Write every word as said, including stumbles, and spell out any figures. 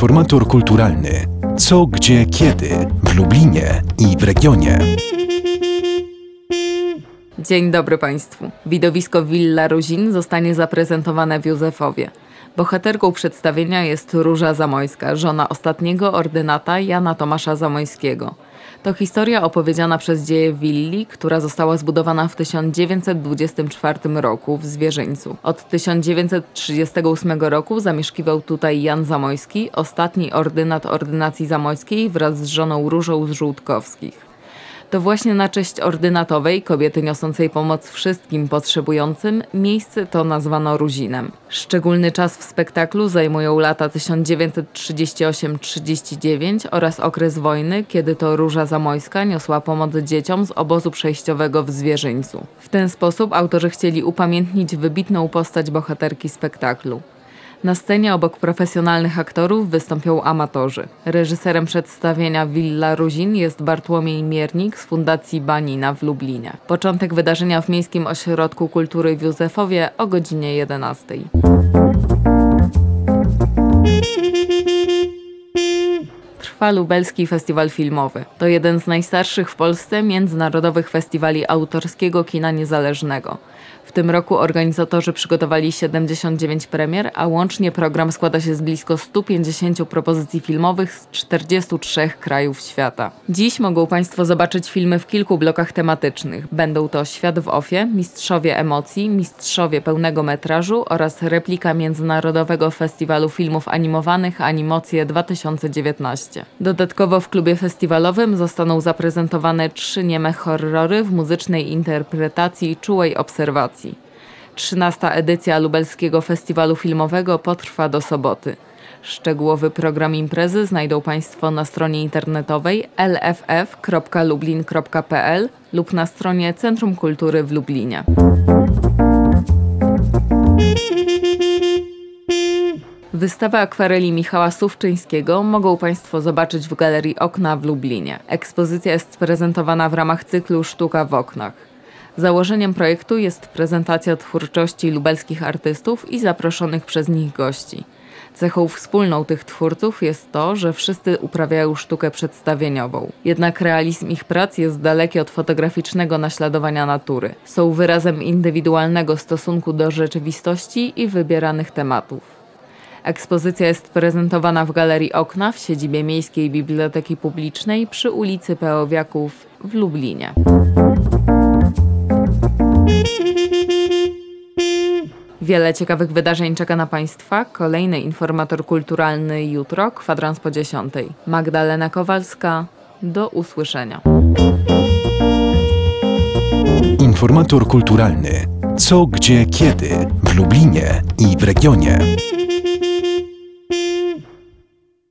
Informator kulturalny. Co, gdzie, kiedy w Lublinie i w regionie. Dzień dobry Państwu. Widowisko Villa Ruzin zostanie zaprezentowane w Józefowie. Bohaterką przedstawienia jest Róża Zamojska, żona ostatniego ordynata Jana Tomasza Zamojskiego. To historia opowiedziana przez dzieje willi, która została zbudowana w tysiąc dziewięćset dwudziestym czwartym roku w Zwierzyńcu. Od tysiąc dziewięćset trzydziestego ósmego roku zamieszkiwał tutaj Jan Zamojski, ostatni ordynat ordynacji zamojskiej wraz z żoną Różą z Żółtkowskich. To właśnie na cześć ordynatowej, kobiety niosącej pomoc wszystkim potrzebującym, miejsce to nazwano Ruzinem. Szczególny czas w spektaklu zajmują lata tysiąc dziewięćset trzydziesty ósmy do trzydziestego dziewiątego oraz okres wojny, kiedy to Róża Zamojska niosła pomoc dzieciom z obozu przejściowego w Zwierzyńcu. W ten sposób autorzy chcieli upamiętnić wybitną postać bohaterki spektaklu. Na scenie obok profesjonalnych aktorów wystąpią amatorzy. Reżyserem przedstawienia Villa Ruzin jest Bartłomiej Miernik z Fundacji Banina w Lublinie. Początek wydarzenia w Miejskim Ośrodku Kultury w Józefowie o godzinie jedenastej. Trwa Lubelski Festiwal Filmowy. To jeden z najstarszych w Polsce międzynarodowych festiwali autorskiego kina niezależnego. W tym roku organizatorzy przygotowali siedemdziesiąt dziewięć premier, a łącznie program składa się z blisko stu pięćdziesięciu propozycji filmowych z czterdziestu trzech krajów świata. Dziś mogą Państwo zobaczyć filmy w kilku blokach tematycznych. Będą to Świat w ofie, Mistrzowie emocji, Mistrzowie pełnego metrażu oraz replika Międzynarodowego Festiwalu Filmów Animowanych Animocje dwa tysiące dziewiętnaście. Dodatkowo w klubie festiwalowym zostaną zaprezentowane trzy nieme horrory w muzycznej interpretacji czułej obserwacji. trzynasta edycja Lubelskiego Festiwalu Filmowego potrwa do soboty. Szczegółowy program imprezy znajdą Państwo na stronie internetowej l f f kropka lublin kropka p l lub na stronie Centrum Kultury w Lublinie. Wystawę akwareli Michała Suwczyńskiego mogą Państwo zobaczyć w Galerii Okna w Lublinie. Ekspozycja jest prezentowana w ramach cyklu Sztuka w oknach. Założeniem projektu jest prezentacja twórczości lubelskich artystów i zaproszonych przez nich gości. Cechą wspólną tych twórców jest to, że wszyscy uprawiają sztukę przedstawieniową. Jednak realizm ich prac jest daleki od fotograficznego naśladowania natury. Są wyrazem indywidualnego stosunku do rzeczywistości i wybieranych tematów. Ekspozycja jest prezentowana w Galerii Okna w siedzibie Miejskiej Biblioteki Publicznej przy ulicy Peowiaków w Lublinie. Wiele ciekawych wydarzeń czeka na Państwa. Kolejny informator kulturalny jutro, kwadrans po dziesiątej. Magdalena Kowalska, do usłyszenia. Informator kulturalny. Co, gdzie, kiedy w Lublinie i w regionie.